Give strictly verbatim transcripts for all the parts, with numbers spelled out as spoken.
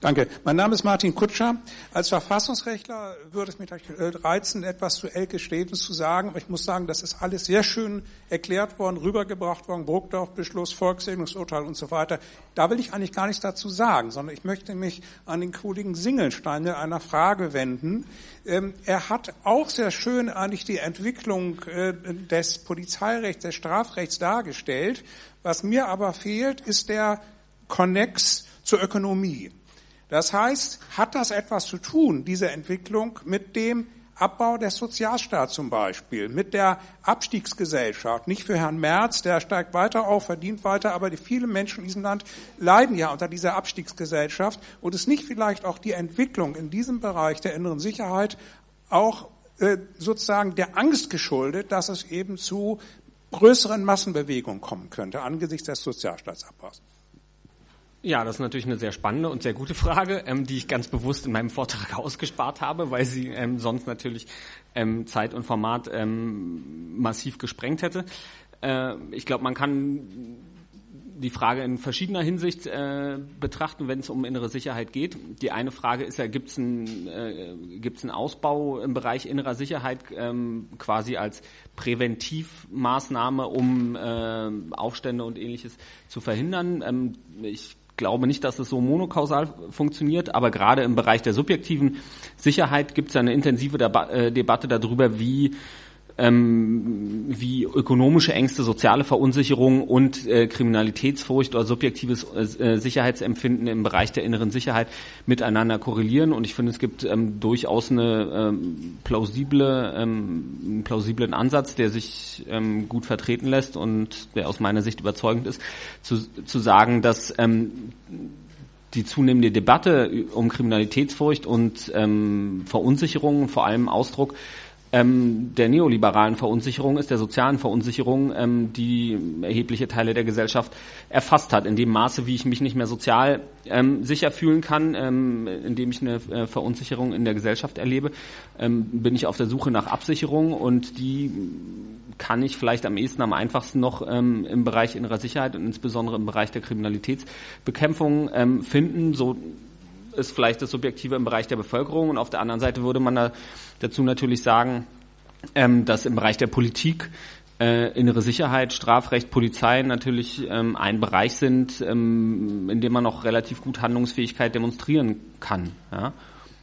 Danke. Mein Name ist Martin Kutscher. Als Verfassungsrechtler würde es mich reizen, etwas zu Elke Stevens zu sagen. Aber ich muss sagen, das ist alles sehr schön erklärt worden, rübergebracht worden, Brugdorf-Beschluss, Volkssegnungsurteil und so weiter. Da will ich eigentlich gar nichts dazu sagen, sondern ich möchte mich an den Kollegen Singelstein mit einer Frage wenden. Ähm, er hat auch sehr schön eigentlich die Entwicklung äh, des Polizeirechts, des Strafrechts dargestellt. Was mir aber fehlt, ist der Konnex zur Ökonomie. Das heißt, hat das etwas zu tun, diese Entwicklung, mit dem Abbau des Sozialstaats zum Beispiel, mit der Abstiegsgesellschaft? Nicht für Herrn Merz, der steigt weiter auf, verdient weiter, aber die viele Menschen in diesem Land leiden ja unter dieser Abstiegsgesellschaft. Und ist nicht vielleicht auch die Entwicklung in diesem Bereich der inneren Sicherheit auch äh, sozusagen der Angst geschuldet, dass es eben zu größeren Massenbewegungen kommen könnte angesichts des Sozialstaatsabbaus? Ja, das ist natürlich eine sehr spannende und sehr gute Frage, ähm, die ich ganz bewusst in meinem Vortrag ausgespart habe, weil sie ähm, sonst natürlich ähm, Zeit und Format ähm, massiv gesprengt hätte. Äh, ich glaube, man kann die Frage in verschiedener Hinsicht äh, betrachten, wenn es um innere Sicherheit geht. Die eine Frage ist ja, gibt es einen, äh, gibt's einen Ausbau im Bereich innerer Sicherheit ähm, quasi als Präventivmaßnahme, um äh, Aufstände und Ähnliches zu verhindern? Ähm, ich Ich glaube nicht, dass es so monokausal funktioniert, aber gerade im Bereich der subjektiven Sicherheit gibt es eine intensive Deba- äh, Debatte darüber, wie ähm, wie ökonomische Ängste, soziale Verunsicherung und äh, Kriminalitätsfurcht oder subjektives äh, Sicherheitsempfinden im Bereich der inneren Sicherheit miteinander korrelieren. Und ich finde, es gibt ähm, durchaus eine ähm, plausible, ähm, einen plausiblen Ansatz, der sich ähm, gut vertreten lässt und der aus meiner Sicht überzeugend ist, zu, zu sagen, dass ähm, die zunehmende Debatte um Kriminalitätsfurcht und ähm, Verunsicherung, vor allem Ausdruck Ähm, der neoliberalen Verunsicherung ist, der sozialen Verunsicherung, ähm, die erhebliche Teile der Gesellschaft erfasst hat. In dem Maße, wie ich mich nicht mehr sozial ähm, sicher fühlen kann, ähm, indem ich eine äh, Verunsicherung in der Gesellschaft erlebe, ähm, bin ich auf der Suche nach Absicherung, und die kann ich vielleicht am ehesten, am einfachsten noch ähm, im Bereich innerer Sicherheit und insbesondere im Bereich der Kriminalitätsbekämpfung ähm, finden. So ist vielleicht das Subjektive im Bereich der Bevölkerung, und auf der anderen Seite würde man da dazu natürlich sagen, ähm, dass im Bereich der Politik äh, innere Sicherheit, Strafrecht, Polizei natürlich ähm, ein Bereich sind, ähm, in dem man noch relativ gut Handlungsfähigkeit demonstrieren kann. Ja,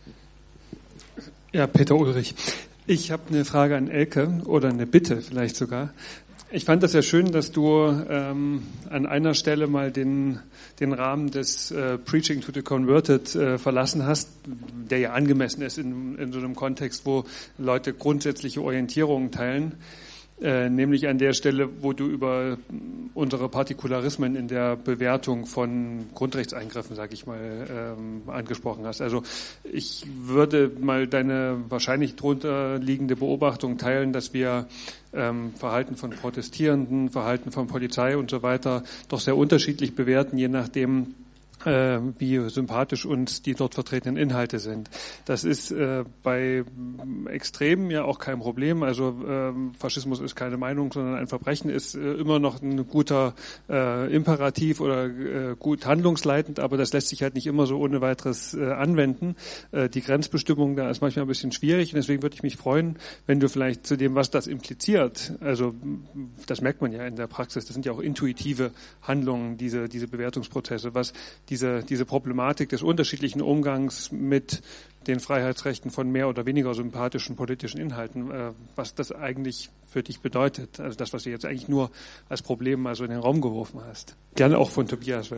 ja, Peter Ulrich. Ich habe eine Frage an Elke oder eine Bitte vielleicht sogar. Ich fand das ja schön, dass du ähm, an einer Stelle mal den den Rahmen des äh, Preaching to the Converted äh, verlassen hast, der ja angemessen ist in, in so einem Kontext, wo Leute grundsätzliche Orientierungen teilen. Äh, nämlich an der Stelle, wo du über unsere Partikularismen in der Bewertung von Grundrechtseingriffen, sage ich mal, ähm, angesprochen hast. Also ich würde mal deine wahrscheinlich drunter liegende Beobachtung teilen, dass wir ähm, Verhalten von Protestierenden, Verhalten von Polizei und so weiter doch sehr unterschiedlich bewerten, je nachdem, äh, wie sympathisch uns die dort vertretenen Inhalte sind. Das ist äh, bei Extremen ja auch kein Problem. Also äh, Faschismus ist keine Meinung, sondern ein Verbrechen ist äh, immer noch ein guter äh, Imperativ oder äh, gut handlungsleitend, aber das lässt sich halt nicht immer so ohne weiteres äh, anwenden. Äh, die Grenzbestimmung da ist manchmal ein bisschen schwierig, und deswegen würde ich mich freuen, wenn du vielleicht zu dem, was das impliziert, also das merkt man ja in der Praxis, das sind ja auch intuitive Handlungen, diese diese Bewertungsprozesse, was diese diese Problematik des unterschiedlichen Umgangs mit den Freiheitsrechten von mehr oder weniger sympathischen politischen Inhalten, äh, was das eigentlich für dich bedeutet. Also das, was du jetzt eigentlich nur als Problem mal so in den Raum geworfen hast. Gerne auch von Tobias.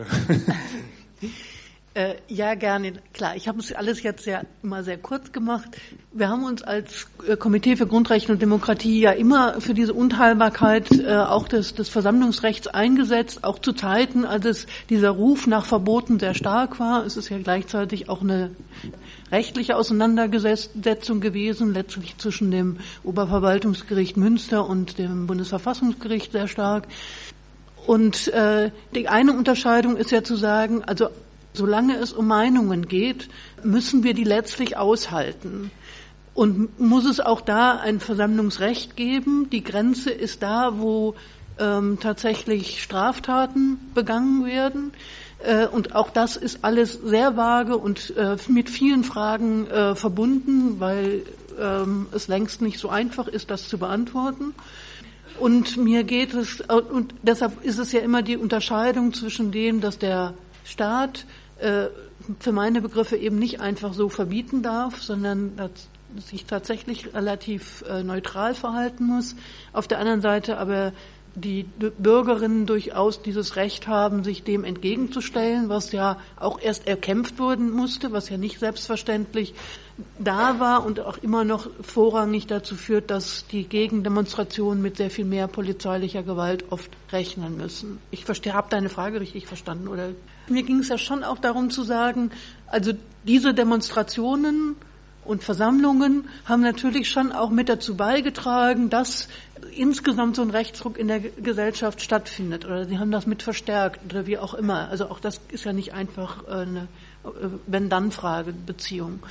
Äh, ja, gerne. Klar, ich habe es alles jetzt ja immer sehr kurz gemacht. Wir haben uns als äh, Komitee für Grundrechte und Demokratie ja immer für diese Unteilbarkeit äh, auch des, des Versammlungsrechts eingesetzt, auch zu Zeiten, als es dieser Ruf nach Verboten sehr stark war. Es ist ja gleichzeitig auch eine rechtliche Auseinandersetzung gewesen, letztlich zwischen dem Oberverwaltungsgericht Münster und dem Bundesverfassungsgericht sehr stark. Und äh, die eine Unterscheidung ist ja zu sagen, also solange es um Meinungen geht, müssen wir die letztlich aushalten. Und muss es auch da ein Versammlungsrecht geben? Die Grenze ist da, wo ähm, tatsächlich Straftaten begangen werden. Und auch das ist alles sehr vage und mit vielen Fragen verbunden, weil es längst nicht so einfach ist, das zu beantworten. Und mir geht es, und deshalb ist es ja immer die Unterscheidung zwischen dem, dass der Staat für meine Begriffe eben nicht einfach so verbieten darf, sondern dass sich tatsächlich relativ neutral verhalten muss. Auf der anderen Seite aber die Bürgerinnen durchaus dieses Recht haben, sich dem entgegenzustellen, was ja auch erst erkämpft werden musste, was ja nicht selbstverständlich da war und auch immer noch vorrangig dazu führt, dass die Gegendemonstrationen mit sehr viel mehr polizeilicher Gewalt oft rechnen müssen. Ich verstehe, habe deine Frage richtig verstanden, oder? Mir ging es ja schon auch darum zu sagen, also diese Demonstrationen und Versammlungen haben natürlich schon auch mit dazu beigetragen, dass insgesamt so ein Rechtsruck in der Gesellschaft stattfindet, oder sie haben das mit verstärkt oder wie auch immer. Also auch das ist ja nicht einfach eine Wenn-Dann-Frage, Beziehung.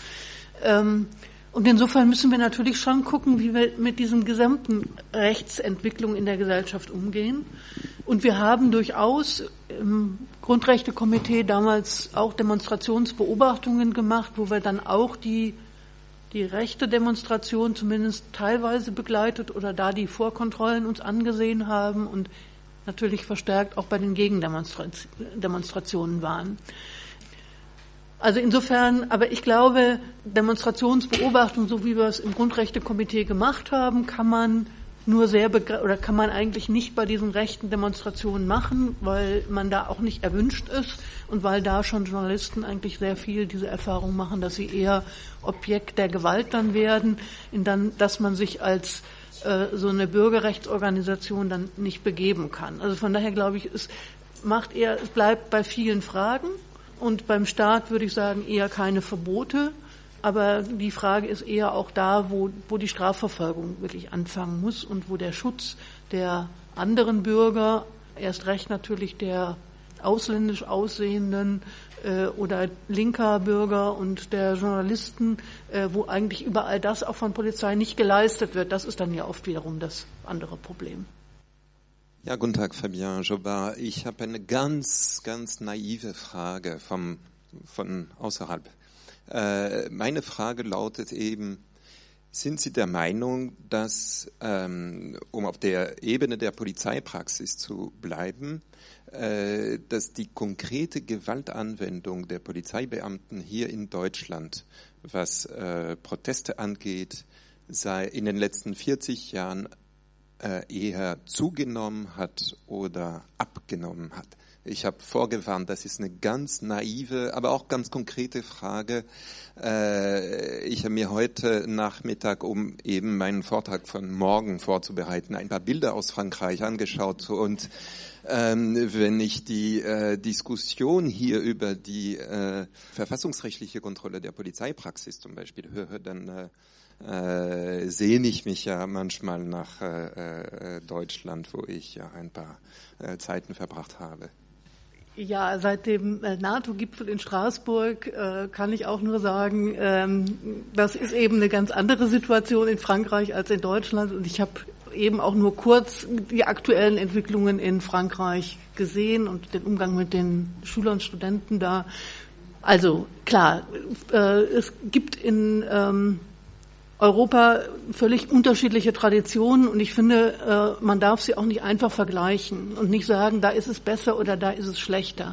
Und insofern müssen wir natürlich schon gucken, wie wir mit diesen gesamten Rechtsentwicklungen in der Gesellschaft umgehen. Und wir haben durchaus im Grundrechtekomitee damals auch Demonstrationsbeobachtungen gemacht, wo wir dann auch die die rechte Demonstration zumindest teilweise begleitet oder da die Vorkontrollen uns angesehen haben und natürlich verstärkt auch bei den Gegendemonstrationen waren. Also insofern, aber ich glaube, Demonstrationsbeobachtung, so wie wir es im Grundrechtekomitee gemacht haben, kann man nur sehr begre- oder kann man eigentlich nicht bei diesen rechten Demonstrationen machen, weil man da auch nicht erwünscht ist und weil da schon Journalisten eigentlich sehr viel diese Erfahrung machen, dass sie eher Objekt der Gewalt dann werden, in dann, dass man sich als äh, so eine Bürgerrechtsorganisation dann nicht begeben kann. Also von daher glaube ich, es macht eher, es bleibt bei vielen Fragen und beim Staat würde ich sagen eher keine Verbote. Aber die Frage ist eher auch da, wo, wo die Strafverfolgung wirklich anfangen muss und wo der Schutz der anderen Bürger, erst recht natürlich der ausländisch aussehenden äh, oder linker Bürger und der Journalisten, äh, wo eigentlich überall das auch von Polizei nicht geleistet wird, das ist dann ja oft wiederum das andere Problem. Ja, guten Tag, Fabien Jobard. Ich habe eine ganz, ganz naive Frage vom, von außerhalb. Meine Frage lautet eben, sind Sie der Meinung, dass, ähm, um auf der Ebene der Polizeipraxis zu bleiben, äh, dass die konkrete Gewaltanwendung der Polizeibeamten hier in Deutschland, was äh, Proteste angeht, sei in den letzten vierzig Jahren äh, eher zugenommen hat oder abgenommen hat? Ich habe vorgewarnt, das ist eine ganz naive, aber auch ganz konkrete Frage. Äh, ich habe mir heute Nachmittag, um eben meinen Vortrag von morgen vorzubereiten, ein paar Bilder aus Frankreich angeschaut. Und ähm, wenn ich die äh, Diskussion hier über die äh, verfassungsrechtliche Kontrolle der Polizeipraxis zum Beispiel höre, dann äh, Äh, sehne ich mich ja manchmal nach äh, äh, Deutschland, wo ich ja ein paar äh, Zeiten verbracht habe. Ja, seit dem NATO-Gipfel in Straßburg äh, kann ich auch nur sagen, ähm, das ist eben eine ganz andere Situation in Frankreich als in Deutschland. Und ich habe eben auch nur kurz die aktuellen Entwicklungen in Frankreich gesehen und den Umgang mit den Schülern und Studenten da. Also klar, äh, es gibt in ähm, Europa völlig unterschiedliche Traditionen und ich finde, man darf sie auch nicht einfach vergleichen und nicht sagen, da ist es besser oder da ist es schlechter.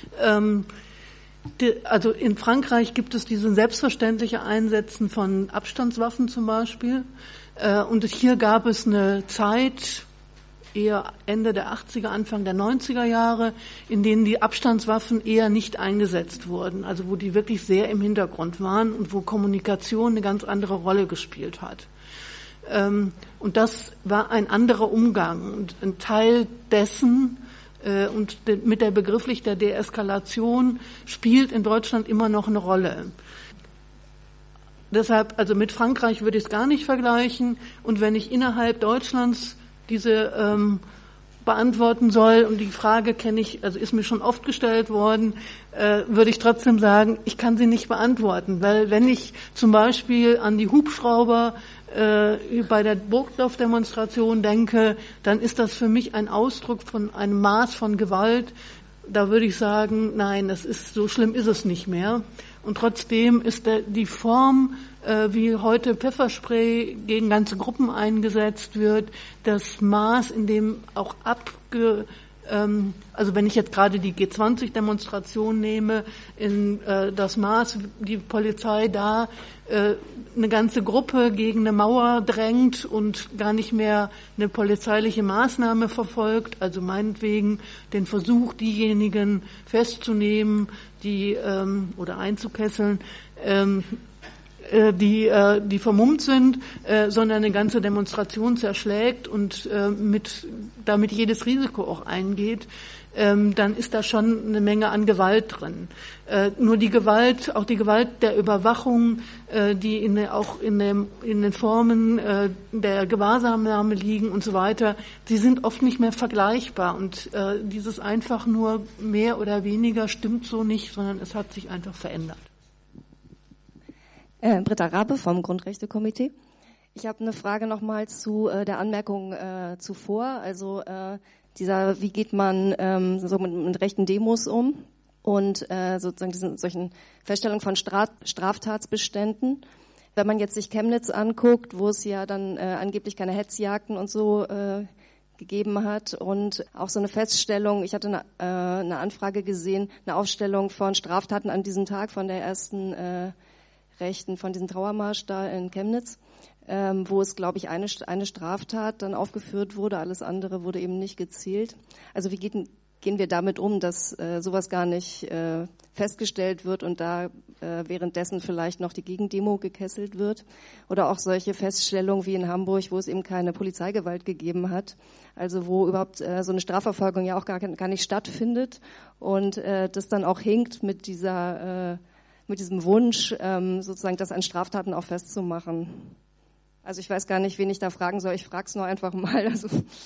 Also in Frankreich gibt es diese selbstverständliche Einsetzen von Abstandswaffen zum Beispiel und hier gab es eine Zeit, eher Ende der achtziger, Anfang der neunziger Jahre, in denen die Abstandswaffen eher nicht eingesetzt wurden, also wo die wirklich sehr im Hintergrund waren und wo Kommunikation eine ganz andere Rolle gespielt hat. Und das war ein anderer Umgang und ein Teil dessen und mit der Begrifflichkeit der Deeskalation spielt in Deutschland immer noch eine Rolle. Deshalb, also mit Frankreich würde ich es gar nicht vergleichen und wenn ich innerhalb Deutschlands diese ähm, beantworten soll, und die Frage kenne ich, also ist mir schon oft gestellt worden, äh, würde ich trotzdem sagen, ich kann sie nicht beantworten, weil wenn ich zum Beispiel an die Hubschrauber äh, bei der Burgdorf-Demonstration denke, dann ist das für mich ein Ausdruck von einem Maß von Gewalt, Da würde ich sagen, nein, das ist, so schlimm ist es nicht mehr. Und trotzdem ist der, die Form, äh, wie heute Pfefferspray gegen ganze Gruppen eingesetzt wird, das Maß, in dem auch abge, ähm, also wenn ich jetzt gerade die G zwanzig Demonstration nehme, in äh, das Maß, die Polizei da äh, eine ganze Gruppe gegen eine Mauer drängt und gar nicht mehr eine polizeiliche Maßnahme verfolgt, also meinetwegen den Versuch, diejenigen festzunehmen, die ähm, oder einzukesseln, ähm, äh, die äh, die vermummt sind, äh, sondern eine ganze Demonstration zerschlägt und äh, mit damit jedes Risiko auch eingeht. Ähm, dann ist da schon eine Menge an Gewalt drin. Äh, nur die Gewalt, auch die Gewalt der Überwachung, äh, die in der, auch in, dem, in den Formen äh, der Gewahrsamnahme liegen und so weiter, sie sind oft nicht mehr vergleichbar. Und äh, dieses einfach nur mehr oder weniger stimmt so nicht, sondern es hat sich einfach verändert. Äh, Britta Rabe vom Grundrechtekomitee. Ich habe eine Frage nochmal zu äh, der Anmerkung äh, zuvor, also äh, dieser, wie geht man ähm, so mit, mit rechten Demos um und äh, sozusagen diesen solchen Feststellungen von Straf, Straftatsbeständen. Wenn man jetzt sich Chemnitz anguckt, wo es ja dann äh, angeblich keine Hetzjagden und so äh, gegeben hat und auch so eine Feststellung, ich hatte eine, äh, eine Anfrage gesehen, eine Aufstellung von Straftaten an diesem Tag von der ersten äh, Rechten, von diesem Trauermarsch da in Chemnitz. Ähm, wo es, glaube ich, eine, eine Straftat dann aufgeführt wurde, alles andere wurde eben nicht gezählt. Also wie geht, gehen wir damit um, dass äh, sowas gar nicht äh, festgestellt wird und da äh, währenddessen vielleicht noch die Gegendemo gekesselt wird? Oder auch solche Feststellungen wie in Hamburg, wo es eben keine Polizeigewalt gegeben hat, also wo überhaupt äh, so eine Strafverfolgung ja auch gar, gar nicht stattfindet und äh, das dann auch hinkt mit dieser, äh, mit diesem Wunsch, ähm, sozusagen das an Straftaten auch festzumachen. Also ich weiß gar nicht, wen ich da fragen soll. Ich frage es nur einfach mal. Also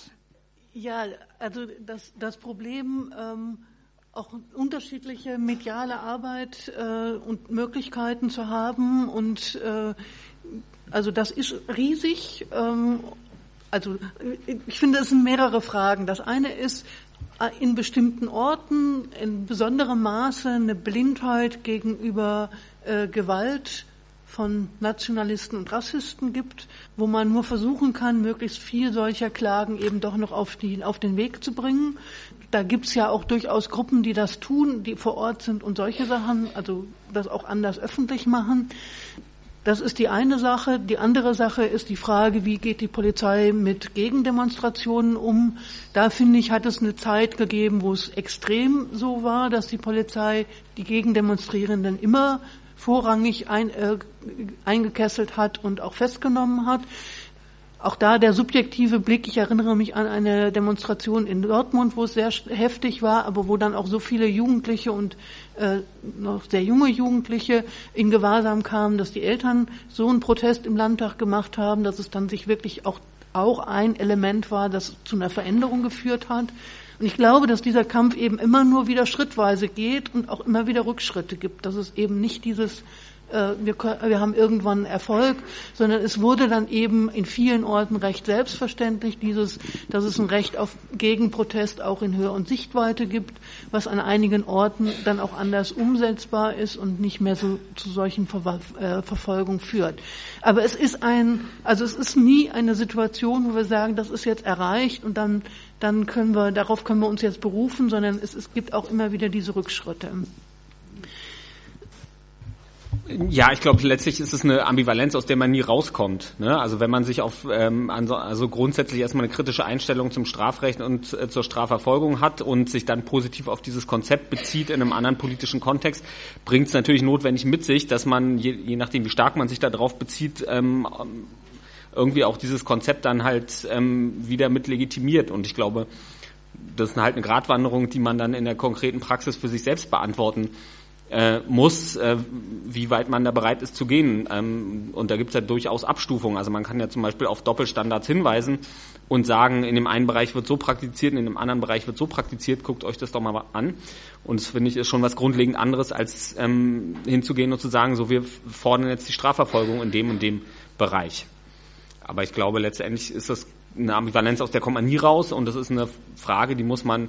ja, also das, das Problem, ähm, auch unterschiedliche mediale Arbeit äh, und Möglichkeiten zu haben. Und äh, also das ist riesig. Ähm, also ich finde, es sind mehrere Fragen. Das eine ist, in bestimmten Orten in besonderem Maße eine Blindheit gegenüber äh, Gewalt von Nationalisten und Rassisten gibt, wo man nur versuchen kann, möglichst viel solcher Klagen eben doch noch auf, die, auf den Weg zu bringen. Da gibt's ja auch durchaus Gruppen, die das tun, die vor Ort sind und solche Sachen, also das auch anders öffentlich machen. Das ist die eine Sache. Die andere Sache ist die Frage, wie geht die Polizei mit Gegendemonstrationen um? Da, finde ich, hat es eine Zeit gegeben, wo es extrem so war, dass die Polizei die Gegendemonstrierenden immer vorrangig ein, äh, eingekesselt hat und auch festgenommen hat. Auch da der subjektive Blick, ich erinnere mich an eine Demonstration in Dortmund, wo es sehr heftig war, aber wo dann auch so viele Jugendliche und äh, noch sehr junge Jugendliche in Gewahrsam kamen, dass die Eltern so einen Protest im Landtag gemacht haben, dass es dann sich wirklich auch, auch ein Element war, das zu einer Veränderung geführt hat. Und ich glaube, dass dieser Kampf eben immer nur wieder schrittweise geht und auch immer wieder Rückschritte gibt, dass es eben nicht dieses Wir, wir haben irgendwann Erfolg, sondern es wurde dann eben in vielen Orten recht selbstverständlich dieses, dass es ein Recht auf Gegenprotest auch in Höhe und Sichtweite gibt, was an einigen Orten dann auch anders umsetzbar ist und nicht mehr so zu solchen Ver, äh, Verfolgungen führt. Aber es ist ein, also es ist nie eine Situation, wo wir sagen, das ist jetzt erreicht und dann, dann können wir, darauf können wir uns jetzt berufen, sondern es, es gibt auch immer wieder diese Rückschritte. Ja, ich glaube, letztlich ist es eine Ambivalenz, aus der man nie rauskommt. Ne? Also wenn man sich auf ähm, also, also grundsätzlich erstmal eine kritische Einstellung zum Strafrecht und äh, zur Strafverfolgung hat und sich dann positiv auf dieses Konzept bezieht in einem anderen politischen Kontext, bringt es natürlich notwendig mit sich, dass man, je, je nachdem wie stark man sich da drauf bezieht, ähm, irgendwie auch dieses Konzept dann halt ähm, wieder mit legitimiert. Und ich glaube, das ist halt eine Gratwanderung, die man dann in der konkreten Praxis für sich selbst beantworten Äh, muss, äh, wie weit man da bereit ist zu gehen. Ähm, und da gibt es ja durchaus Abstufungen. Also man kann ja zum Beispiel auf Doppelstandards hinweisen und sagen, in dem einen Bereich wird so praktiziert, in dem anderen Bereich wird so praktiziert, guckt euch das doch mal an. Und das finde ich ist schon was grundlegend anderes, als ähm, hinzugehen und zu sagen, so wir fordern jetzt die Strafverfolgung in dem und dem Bereich. Aber ich glaube, letztendlich ist das eine Ambivalenz, aus der kommt man nie raus und das ist eine Frage, die muss man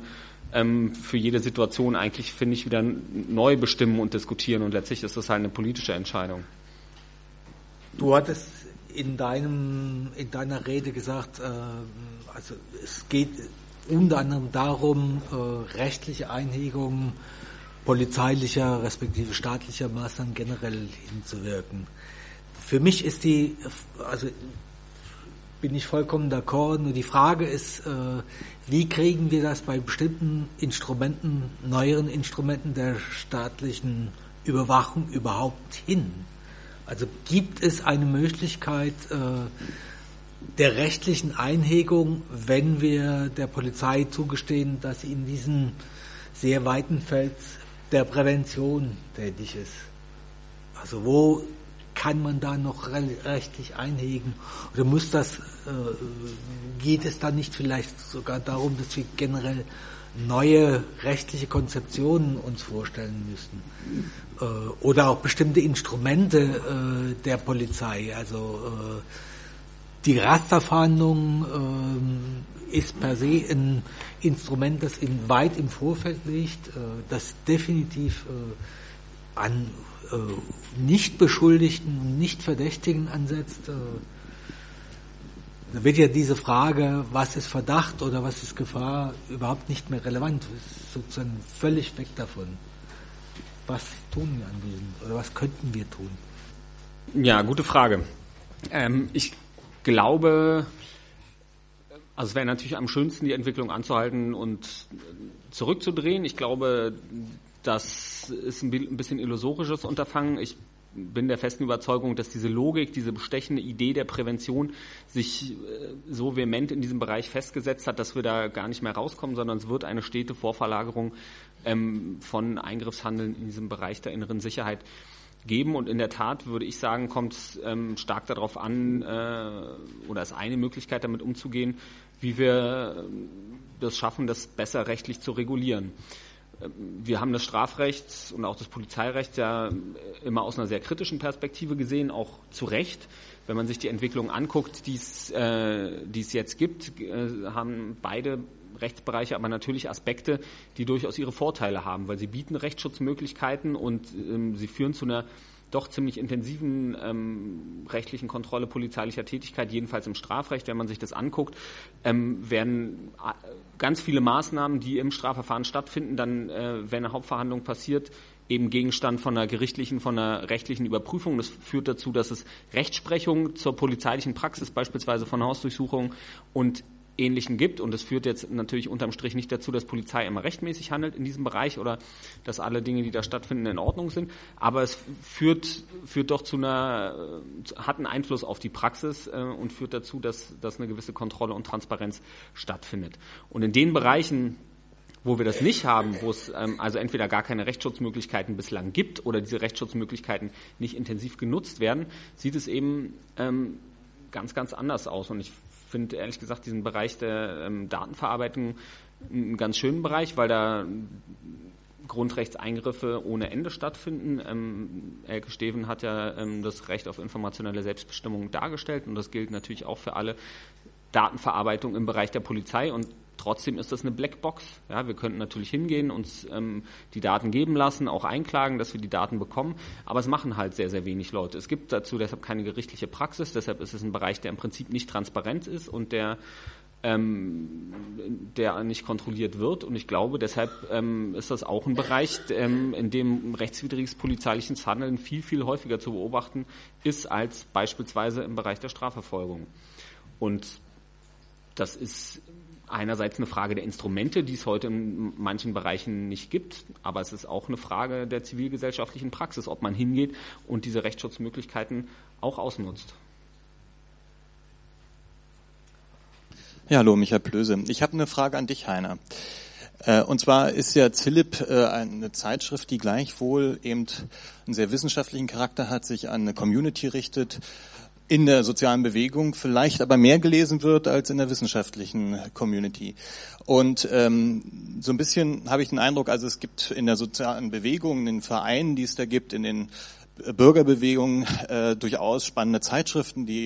ähm, für jede Situation eigentlich, finde ich, wieder neu bestimmen und diskutieren. Und letztlich ist das halt eine politische Entscheidung. Du hattest in deinem, in deiner Rede gesagt, äh, also es geht unter anderem darum, äh, rechtliche Einhegungen polizeilicher respektive staatlicher Maßnahmen generell hinzuwirken. Für mich ist die, also bin ich vollkommen d'accord, nur die Frage ist, äh, wie kriegen wir das bei bestimmten Instrumenten, neueren Instrumenten der staatlichen Überwachung überhaupt hin? Also gibt es eine Möglichkeit äh, der rechtlichen Einhegung, wenn wir der Polizei zugestehen, dass sie in diesem sehr weiten Feld der Prävention tätig ist? Also wo kann man da noch rechtlich einhegen? Oder muss das, äh, geht es dann nicht vielleicht sogar darum, dass wir generell neue rechtliche Konzeptionen uns vorstellen müssen? Äh, oder auch bestimmte Instrumente äh, der Polizei. Also äh, die Rasterfahndung äh, ist per se ein Instrument, das in, weit im Vorfeld liegt, äh, das definitiv äh, an äh, nicht Beschuldigten und nicht Verdächtigen ansetzt. Äh, da wird ja diese Frage, was ist Verdacht oder was ist Gefahr, überhaupt nicht mehr relevant. Ist sozusagen völlig weg davon. Was tun wir an diesem, oder was könnten wir tun? Ja, gute Frage. Ähm, ich glaube, also es wäre natürlich am schönsten, die Entwicklung anzuhalten und zurückzudrehen. Ich glaube, das ist ein bisschen illusorisches Unterfangen. Ich bin der festen Überzeugung, dass diese Logik, diese bestechende Idee der Prävention sich so vehement in diesem Bereich festgesetzt hat, dass wir da gar nicht mehr rauskommen, sondern es wird eine stete Vorverlagerung ähm, von Eingriffshandeln in diesem Bereich der inneren Sicherheit geben. Und in der Tat würde ich sagen, kommt es ähm, stark darauf an, äh, oder ist eine Möglichkeit, damit umzugehen, wie wir das schaffen, das besser rechtlich zu regulieren. Wir haben das Strafrecht und auch das Polizeirecht ja immer aus einer sehr kritischen Perspektive gesehen, auch zu Recht. Wenn man sich die Entwicklung anguckt, die es, äh, die es jetzt gibt, äh, haben beide Rechtsbereiche aber natürlich Aspekte, die durchaus ihre Vorteile haben, weil sie bieten Rechtsschutzmöglichkeiten und ähm, sie führen zu einer doch ziemlich intensiven ähm, rechtlichen Kontrolle polizeilicher Tätigkeit, jedenfalls im Strafrecht. Wenn man sich das anguckt, ähm, werden äh, ganz viele Maßnahmen, die im Strafverfahren stattfinden, dann, äh, wenn eine Hauptverhandlung passiert, eben Gegenstand von einer gerichtlichen, von einer rechtlichen Überprüfung. Das führt dazu, dass es Rechtsprechung zur polizeilichen Praxis, beispielsweise von Hausdurchsuchungen und Ähnlichen gibt. Und das führt jetzt natürlich unterm Strich nicht dazu, dass Polizei immer rechtmäßig handelt in diesem Bereich oder dass alle Dinge, die da stattfinden, in Ordnung sind. Aber es führt, führt doch zu einer, hat einen Einfluss auf die Praxis äh, und führt dazu, dass, dass eine gewisse Kontrolle und Transparenz stattfindet. Und in den Bereichen, wo wir das nicht haben, wo es ähm, also entweder gar keine Rechtsschutzmöglichkeiten bislang gibt oder diese Rechtsschutzmöglichkeiten nicht intensiv genutzt werden, sieht es eben ähm, ganz, ganz anders aus. Und ich finde ehrlich gesagt diesen Bereich der ähm, Datenverarbeitung einen ganz schönen Bereich, weil da Grundrechtseingriffe ohne Ende stattfinden. Ähm, Elke Steven hat ja ähm, das Recht auf informationelle Selbstbestimmung dargestellt und das gilt natürlich auch für alle Datenverarbeitung im Bereich der Polizei und trotzdem ist das eine Blackbox. Ja, wir könnten natürlich hingehen, uns ähm, die Daten geben lassen, auch einklagen, dass wir die Daten bekommen, aber es machen halt sehr, sehr wenig Leute. Es gibt dazu deshalb keine gerichtliche Praxis, deshalb ist es ein Bereich, der im Prinzip nicht transparent ist und der ähm, der nicht kontrolliert wird und ich glaube, deshalb ähm, ist das auch ein Bereich, ähm, in dem rechtswidriges polizeiliches Handeln viel, viel häufiger zu beobachten ist als beispielsweise im Bereich der Strafverfolgung. Und das ist einerseits eine Frage der Instrumente, die es heute in manchen Bereichen nicht gibt, aber es ist auch eine Frage der zivilgesellschaftlichen Praxis, ob man hingeht und diese Rechtsschutzmöglichkeiten auch ausnutzt. Ja, hallo, Michael Plöse. Ich habe eine Frage an dich, Heiner. Und zwar ist ja Zillip eine Zeitschrift, die gleichwohl eben einen sehr wissenschaftlichen Charakter hat, sich an eine Community richtet, in der sozialen Bewegung vielleicht aber mehr gelesen wird als in der wissenschaftlichen Community. Und ähm, so ein bisschen habe ich den Eindruck, also es gibt in der sozialen Bewegung, in den Vereinen, die es da gibt, in den Bürgerbewegungen äh, durchaus spannende Zeitschriften, die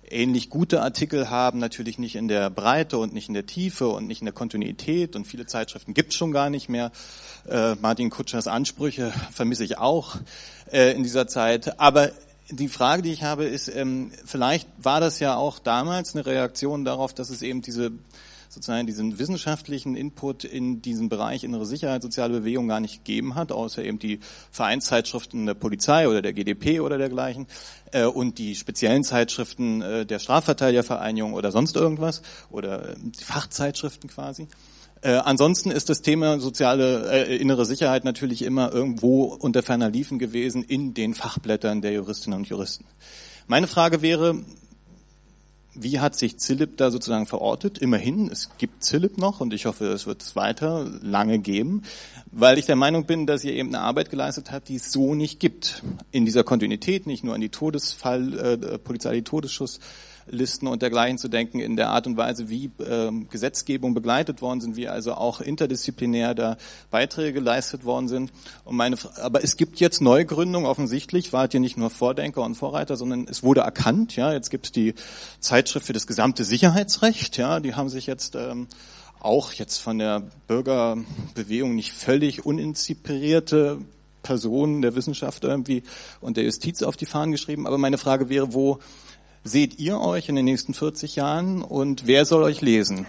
ähnlich gute Artikel haben, natürlich nicht in der Breite und nicht in der Tiefe und nicht in der Kontinuität und viele Zeitschriften gibt es schon gar nicht mehr. Äh, Martin Kutschers Ansprüche vermisse ich auch äh, in dieser Zeit, aber die Frage, die ich habe, ist, ähm, vielleicht war das ja auch damals eine Reaktion darauf, dass es eben diese sozusagen diesen wissenschaftlichen Input in diesen Bereich innere Sicherheit, soziale Bewegung gar nicht gegeben hat, außer eben die Vereinszeitschriften der Polizei oder der G D P oder dergleichen äh, und die speziellen Zeitschriften äh, der Strafverteidigervereinigung oder sonst irgendwas oder äh, die Fachzeitschriften quasi. Äh, ansonsten ist das Thema soziale äh, innere Sicherheit natürlich immer irgendwo unter ferner Liefen gewesen in den Fachblättern der Juristinnen und Juristen. Meine Frage wäre, wie hat sich Zillip da sozusagen verortet? Immerhin, es gibt Zillip noch und ich hoffe, es wird es weiter lange geben, weil ich der Meinung bin, dass ihr eben eine Arbeit geleistet habt, die es so nicht gibt. In dieser Kontinuität, nicht nur an die Todesfall, äh, Polizei, die Todesschusslisten und dergleichen zu denken, in der Art und Weise, wie äh, Gesetzgebung begleitet worden sind, wie also auch interdisziplinär da Beiträge geleistet worden sind. Und meine, aber es gibt jetzt Neugründungen, offensichtlich, wart ihr nicht nur Vordenker und Vorreiter, sondern es wurde erkannt, ja, jetzt gibt es die Zeitschrift für das gesamte Sicherheitsrecht, ja, die haben sich jetzt ähm, auch jetzt von der Bürgerbewegung nicht völlig uninspirierte Personen der Wissenschaft irgendwie und der Justiz auf die Fahnen geschrieben. Aber meine Frage wäre, wo seht ihr euch in den nächsten vierzig Jahren und wer soll euch lesen?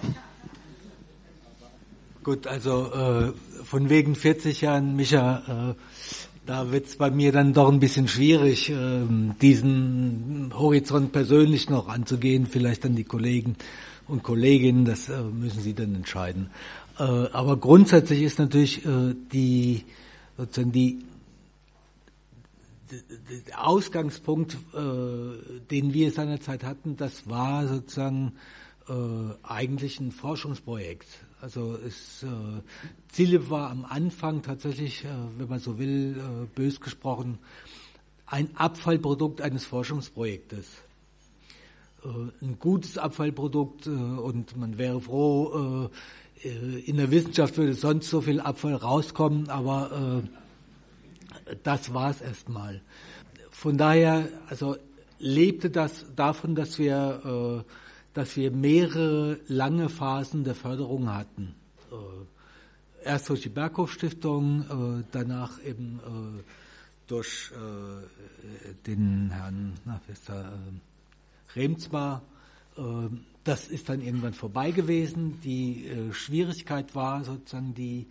Gut, also äh, von wegen vierzig Jahren, Micha, äh, da wird's bei mir dann doch ein bisschen schwierig, äh, diesen Horizont persönlich noch anzugehen, vielleicht dann die Kollegen und Kolleginnen, das äh, müssen sie dann entscheiden. Äh, aber grundsätzlich ist natürlich äh, die sozusagen die der Ausgangspunkt, äh, den wir seinerzeit hatten, das war sozusagen äh, eigentlich ein Forschungsprojekt. Also es äh, Zillip war am Anfang tatsächlich, äh, wenn man so will, äh, bös gesprochen, ein Abfallprodukt eines Forschungsprojektes. Äh, ein gutes Abfallprodukt äh, und man wäre froh, äh, in der Wissenschaft würde sonst so viel Abfall rauskommen, aber äh, das war es erstmal. Von daher, also lebte das davon, dass wir, äh, dass wir mehrere lange Phasen der Förderung hatten. Äh, erst durch die Berghof-Stiftung, äh, danach eben äh, durch äh, den Herrn, na, wie ist der, äh, Remzma. Äh, das ist dann irgendwann vorbei gewesen. Die äh, Schwierigkeit war sozusagen die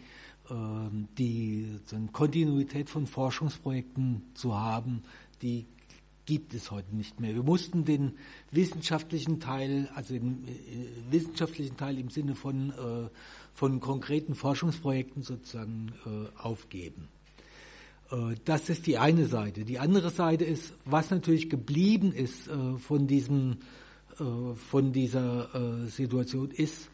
die sozusagen Kontinuität von Forschungsprojekten zu haben, die gibt es heute nicht mehr. Wir mussten den wissenschaftlichen Teil, also den äh, wissenschaftlichen Teil im Sinne von, äh, von konkreten Forschungsprojekten sozusagen äh, aufgeben. Äh, das ist die eine Seite. Die andere Seite ist, was natürlich geblieben ist äh, von diesem, äh, von dieser äh, Situation ist,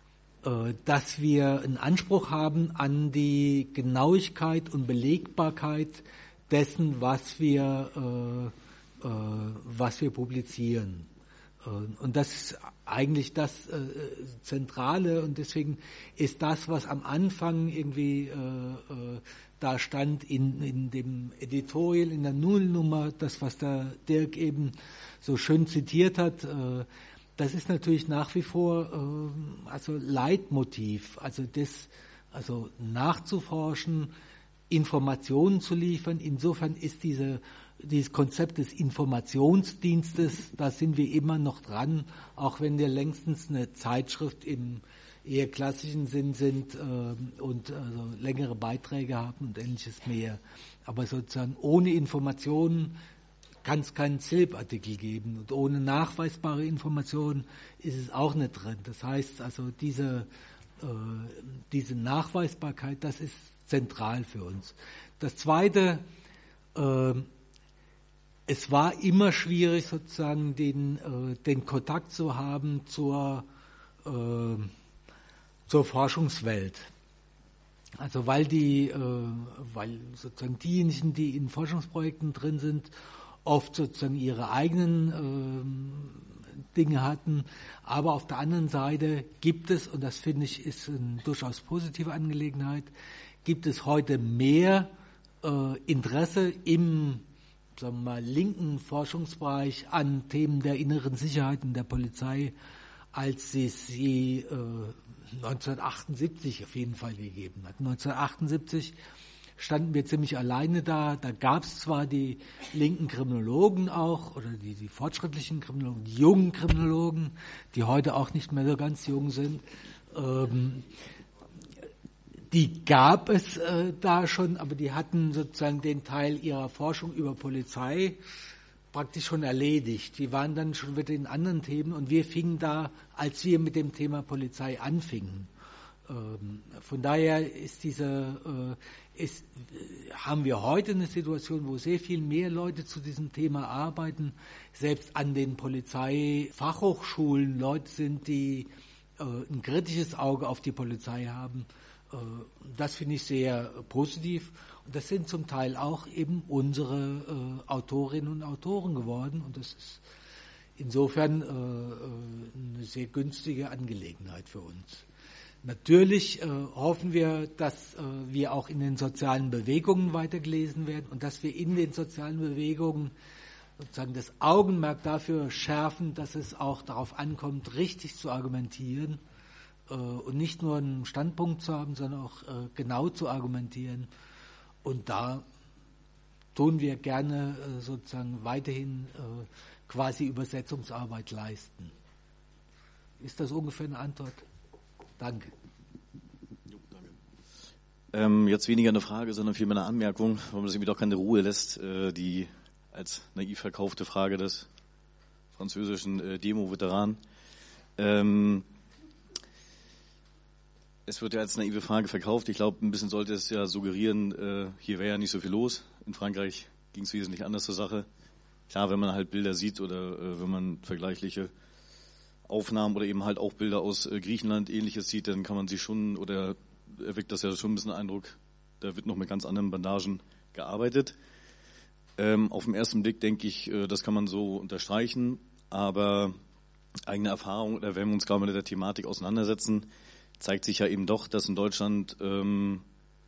dass wir einen Anspruch haben an die Genauigkeit und Belegbarkeit dessen, was wir, äh, äh, was wir publizieren. Äh, und das ist eigentlich das äh, Zentrale und deswegen ist das, was am Anfang irgendwie äh, äh, da stand in, in dem Editorial, in der Nullnummer, das, was der Dirk eben so schön zitiert hat, äh, das ist natürlich nach wie vor äh, also Leitmotiv, also das, also nachzuforschen, Informationen zu liefern. Insofern ist diese, dieses Konzept des Informationsdienstes, da sind wir immer noch dran, auch wenn wir längstens eine Zeitschrift im eher klassischen Sinn sind äh, und also längere Beiträge haben und ähnliches mehr. Aber sozusagen ohne Informationen kann es keinen Zillip-Artikel geben und ohne nachweisbare Informationen ist es auch nicht drin. Das heißt also, diese, äh, diese Nachweisbarkeit, das ist zentral für uns. Das Zweite, äh, es war immer schwierig, sozusagen den, äh, den Kontakt zu haben zur, äh, zur Forschungswelt. Also weil die, äh, weil sozusagen diejenigen, die in Forschungsprojekten drin sind, oft sozusagen ihre eigenen äh, Dinge hatten. Aber auf der anderen Seite gibt es, und das finde ich ist eine durchaus positive Angelegenheit, gibt es heute mehr äh, Interesse im sagen wir mal, linken Forschungsbereich an Themen der inneren Sicherheit in der Polizei, als es sie äh, neunzehnhundertachtundsiebzig auf jeden Fall gegeben hat. neunzehnhundertachtundsiebzig standen wir ziemlich alleine da. Da gab es zwar die linken Kriminologen auch, oder die, die fortschrittlichen Kriminologen, die jungen Kriminologen, die heute auch nicht mehr so ganz jung sind. Ähm, die gab es äh, da schon, aber die hatten sozusagen den Teil ihrer Forschung über Polizei praktisch schon erledigt. Die waren dann schon wieder in anderen Themen und wir fingen da, als wir mit dem Thema Polizei anfingen. Ähm, von daher ist diese, äh, ist, äh, haben wir heute eine Situation, wo sehr viel mehr Leute zu diesem Thema arbeiten, selbst an den Polizeifachhochschulen Leute sind, die äh, ein kritisches Auge auf die Polizei haben. Äh, das finde ich sehr positiv. Und das sind zum Teil auch eben unsere äh, Autorinnen und Autoren geworden. Und das ist insofern äh, eine sehr günstige Angelegenheit für uns. Natürlich äh, hoffen wir, dass äh, wir auch in den sozialen Bewegungen weitergelesen werden und dass wir in den sozialen Bewegungen sozusagen das Augenmerk dafür schärfen, dass es auch darauf ankommt, richtig zu argumentieren äh, und nicht nur einen Standpunkt zu haben, sondern auch äh, genau zu argumentieren. Und da tun wir gerne äh, sozusagen weiterhin äh, quasi Übersetzungsarbeit leisten. Ist das ungefähr eine Antwort? Danke. Jo, danke. Ähm, jetzt weniger eine Frage, sondern vielmehr eine Anmerkung, warum das irgendwie doch keine Ruhe lässt, äh, die als naiv verkaufte Frage des französischen äh, Demo-Veteranen. Ähm, es wird ja als naive Frage verkauft. Ich glaube, ein bisschen sollte es ja suggerieren, äh, hier wäre ja nicht so viel los. In Frankreich ging es wesentlich anders zur Sache. Klar, wenn man halt Bilder sieht oder äh, wenn man vergleichliche Aufnahmen oder eben halt auch Bilder aus äh, Griechenland, ähnliches sieht, dann kann man sich schon, oder erweckt das ja schon ein bisschen Eindruck, da wird noch mit ganz anderen Bandagen gearbeitet. Ähm, auf den ersten Blick denke ich, äh, das kann man so unterstreichen, aber eigene Erfahrung, oder wenn wir uns gerade mit der Thematik auseinandersetzen, zeigt sich ja eben doch, dass in Deutschland, ähm,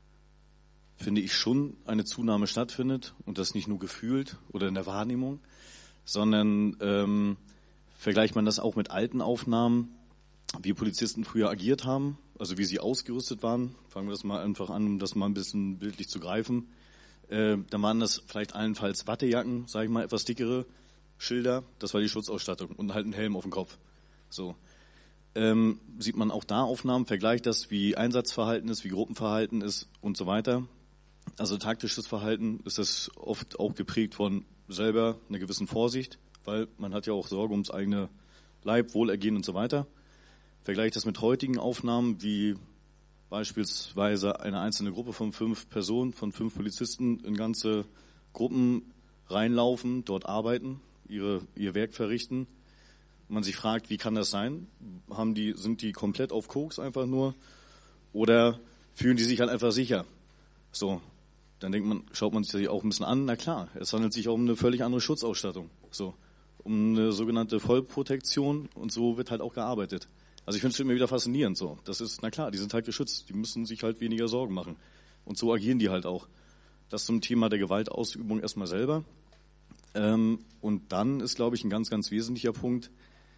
finde ich, schon eine Zunahme stattfindet und das nicht nur gefühlt oder in der Wahrnehmung, sondern ähm, vergleicht man das auch mit alten Aufnahmen, wie Polizisten früher agiert haben, also wie sie ausgerüstet waren. Fangen wir das mal einfach an, um das mal ein bisschen bildlich zu greifen. Äh, dann waren das vielleicht allenfalls Wattejacken, sage ich mal, etwas dickere Schilder. Das war die Schutzausstattung und halt ein Helm auf dem Kopf. So ähm, sieht man auch da Aufnahmen, vergleicht das, wie Einsatzverhalten ist, wie Gruppenverhalten ist und so weiter. Also taktisches Verhalten ist das oft auch geprägt von selber einer gewissen Vorsicht, weil man hat ja auch Sorge ums eigene Leib, Wohlergehen und so weiter. Vergleicht das mit heutigen Aufnahmen, wie beispielsweise eine einzelne Gruppe von fünf Personen, von fünf Polizisten in ganze Gruppen reinlaufen, dort arbeiten, ihre, ihr Werk verrichten. Und man sich fragt, wie kann das sein? Haben die, sind die komplett auf Koks einfach nur? Oder fühlen die sich halt einfach sicher? So, dann denkt man, schaut man sich auch ein bisschen an, na klar, es handelt sich auch um eine völlig andere Schutzausstattung. So, um eine sogenannte Vollprotektion, und so wird halt auch gearbeitet. Also ich finde es immer wieder faszinierend so. Das ist, na klar, die sind halt geschützt, die müssen sich halt weniger Sorgen machen. Und so agieren die halt auch. Das zum Thema der Gewaltausübung erstmal selber. Ähm, und dann ist, glaube ich, ein ganz, ganz wesentlicher Punkt,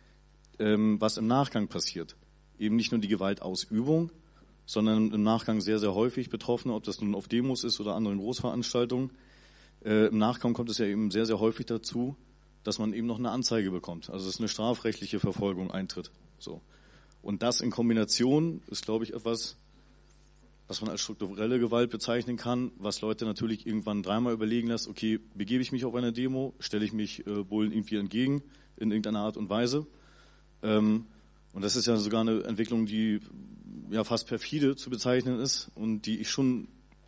ähm, was im Nachgang passiert. Eben nicht nur die Gewaltausübung, sondern im Nachgang sehr, sehr häufig Betroffene, ob das nun auf Demos ist oder anderen Großveranstaltungen. Äh, im Nachgang kommt es ja eben sehr, sehr häufig dazu, dass man eben noch eine Anzeige bekommt. Also dass eine strafrechtliche Verfolgung eintritt. So. Und das in Kombination ist, glaube ich, etwas, was man als strukturelle Gewalt bezeichnen kann, was Leute natürlich irgendwann dreimal überlegen lässt, okay, begebe ich mich auf eine Demo, stelle ich mich äh, Bullen irgendwie entgegen, in irgendeiner Art und Weise. Ähm, und das ist ja sogar eine Entwicklung, die ja fast perfide zu bezeichnen ist und die ich schon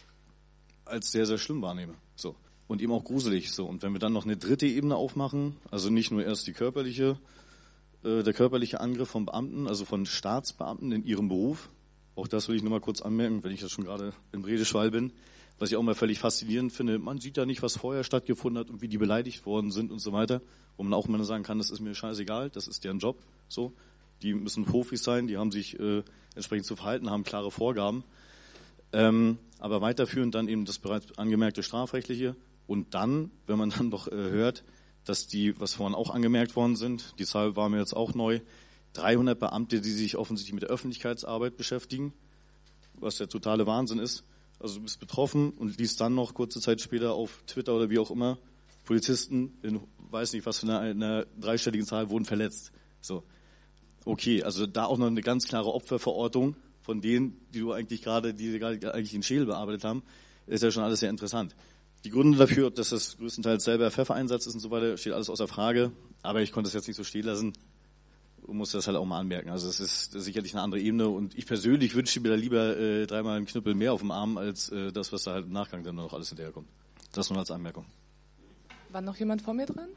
als sehr, sehr schlimm wahrnehme. So. Und eben auch gruselig. So. Und wenn wir dann noch eine dritte Ebene aufmachen, also nicht nur erst die körperliche, äh, der körperliche Angriff von Beamten, also von Staatsbeamten in ihrem Beruf, auch das will ich nur mal kurz anmerken, wenn ich das schon gerade im Redeschwall bin, was ich auch mal völlig faszinierend finde, man sieht ja nicht, was vorher stattgefunden hat und wie die beleidigt worden sind und so weiter, wo man auch mal sagen kann, das ist mir scheißegal, das ist deren Job, so. Die müssen Profis sein, die haben sich äh, entsprechend zu verhalten, haben klare Vorgaben. Ähm, aber weiterführend dann eben das bereits angemerkte strafrechtliche, Und dann, wenn man dann doch äh, hört, dass die, was vorhin auch angemerkt worden sind, die Zahl war mir jetzt auch neu, dreihundert Beamte, die sich offensichtlich mit der Öffentlichkeitsarbeit beschäftigen, was der totale Wahnsinn ist. Also du bist betroffen und liest dann noch kurze Zeit später auf Twitter oder wie auch immer, Polizisten in, weiß nicht was für eine, eine dreistellige Zahl, wurden verletzt. So, okay, also da auch noch eine ganz klare Opferverortung von denen, die du eigentlich gerade, die gerade eigentlich den Schädel bearbeitet haben, ist ja schon alles sehr interessant. Die Gründe dafür, dass das größtenteils selber Pfeffereinsatz ist und so weiter, steht alles außer Frage. Aber ich konnte es jetzt nicht so stehen lassen und musste das halt auch mal anmerken. Also es ist sicherlich eine andere Ebene. Und ich persönlich wünsche mir da lieber äh, dreimal einen Knüppel mehr auf dem Arm, als äh, das, was da halt im Nachgang dann noch alles hinterherkommt. Das nur als Anmerkung. War noch jemand vor mir dran?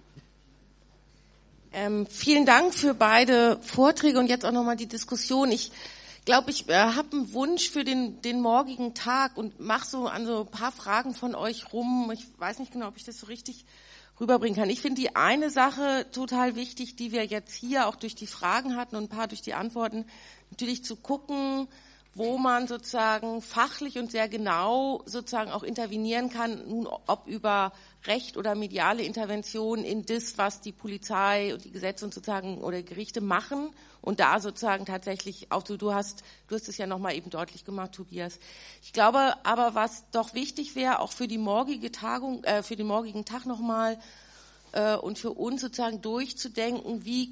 Ähm, vielen Dank für beide Vorträge und jetzt auch nochmal die Diskussion. Ich glaube, ich äh, habe einen Wunsch für den, den morgigen Tag und mache so an so ein paar Fragen von euch rum. Ich weiß nicht genau, ob ich das so richtig rüberbringen kann. Ich finde die eine Sache total wichtig, die wir jetzt hier auch durch die Fragen hatten und ein paar durch die Antworten, natürlich zu gucken, wo man sozusagen fachlich und sehr genau sozusagen auch intervenieren kann, nun ob über Recht oder mediale Intervention in das, was die Polizei und die Gesetze und sozusagen oder Gerichte machen und da sozusagen tatsächlich auch du, du hast, du hast es ja nochmal eben deutlich gemacht, Tobias. Ich glaube aber, was doch wichtig wäre, auch für die morgige Tagung, äh, für den morgigen Tag nochmal äh, und für uns sozusagen durchzudenken, wie,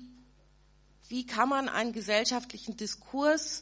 wie kann man einen gesellschaftlichen Diskurs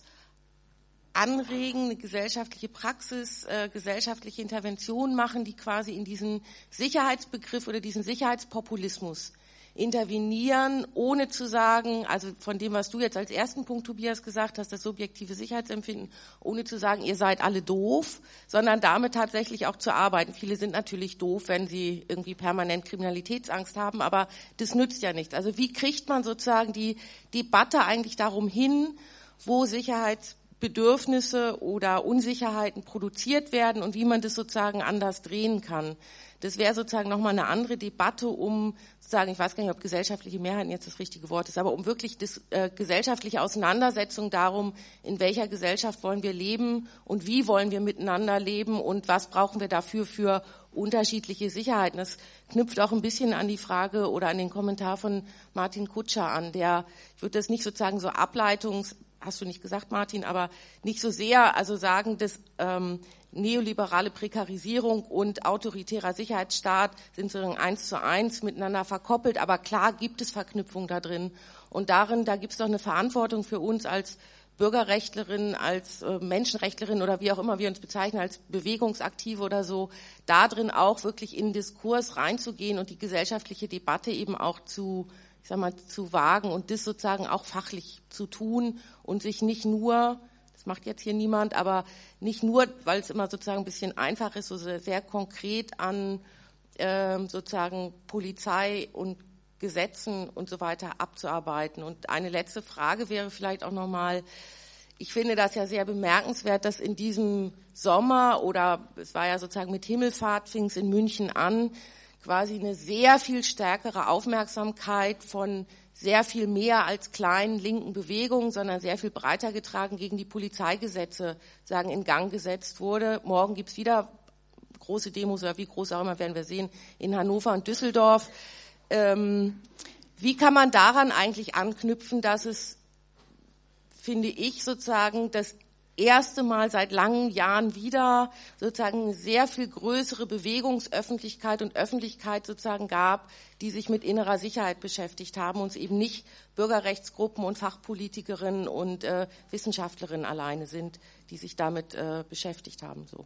anregen, eine gesellschaftliche Praxis, äh, gesellschaftliche Intervention machen, die quasi in diesen Sicherheitsbegriff oder diesen Sicherheitspopulismus intervenieren, ohne zu sagen, also von dem, was du jetzt als ersten Punkt, Tobias, gesagt hast, das subjektive Sicherheitsempfinden, ohne zu sagen, ihr seid alle doof, sondern damit tatsächlich auch zu arbeiten. Viele sind natürlich doof, wenn sie irgendwie permanent Kriminalitätsangst haben, aber das nützt ja nichts. Also wie kriegt man sozusagen die Debatte eigentlich darum hin, wo Sicherheits Bedürfnisse oder Unsicherheiten produziert werden und wie man das sozusagen anders drehen kann. Das wäre sozusagen nochmal eine andere Debatte, um sozusagen, ich weiß gar nicht, ob gesellschaftliche Mehrheiten jetzt das richtige Wort ist, aber um wirklich das, äh, gesellschaftliche Auseinandersetzung darum, in welcher Gesellschaft wollen wir leben und wie wollen wir miteinander leben und was brauchen wir dafür für unterschiedliche Sicherheiten. Das knüpft auch ein bisschen an die Frage oder an den Kommentar von Martin Kutscher an, der, ich würde das nicht sozusagen so ableitungs hast du nicht gesagt, Martin, aber nicht so sehr, also sagen, dass ähm, neoliberale Prekarisierung und autoritärer Sicherheitsstaat sind sozusagen eins zu eins miteinander verkoppelt, aber klar gibt es Verknüpfung da drin. Und darin, da gibt es doch eine Verantwortung für uns als Bürgerrechtlerin, als äh, Menschenrechtlerin oder wie auch immer wir uns bezeichnen, als Bewegungsaktive oder so, da drin auch wirklich in den Diskurs reinzugehen und die gesellschaftliche Debatte eben auch zu ich sag mal, zu wagen und das sozusagen auch fachlich zu tun und sich nicht nur, das macht jetzt hier niemand, aber nicht nur, weil es immer sozusagen ein bisschen einfach ist, so sehr, sehr konkret an ähm, sozusagen Polizei und Gesetzen und so weiter abzuarbeiten. Und eine letzte Frage wäre vielleicht auch nochmal, ich finde das ja sehr bemerkenswert, dass in diesem Sommer oder es war ja sozusagen mit Himmelfahrt, fing es in München an, quasi eine sehr viel stärkere Aufmerksamkeit von sehr viel mehr als kleinen linken Bewegungen, sondern sehr viel breiter getragen gegen die Polizeigesetze sagen in Gang gesetzt wurde. Morgen gibt's wieder große Demos oder wie groß auch immer, werden wir sehen, in Hannover und Düsseldorf. Ähm, wie kann man daran eigentlich anknüpfen, dass es, finde ich, sozusagen das erste Mal seit langen Jahren wieder sozusagen eine sehr viel größere Bewegungsöffentlichkeit und Öffentlichkeit sozusagen gab, die sich mit innerer Sicherheit beschäftigt haben und es eben nicht Bürgerrechtsgruppen und Fachpolitikerinnen und äh, Wissenschaftlerinnen alleine sind, die sich damit äh, beschäftigt haben. So.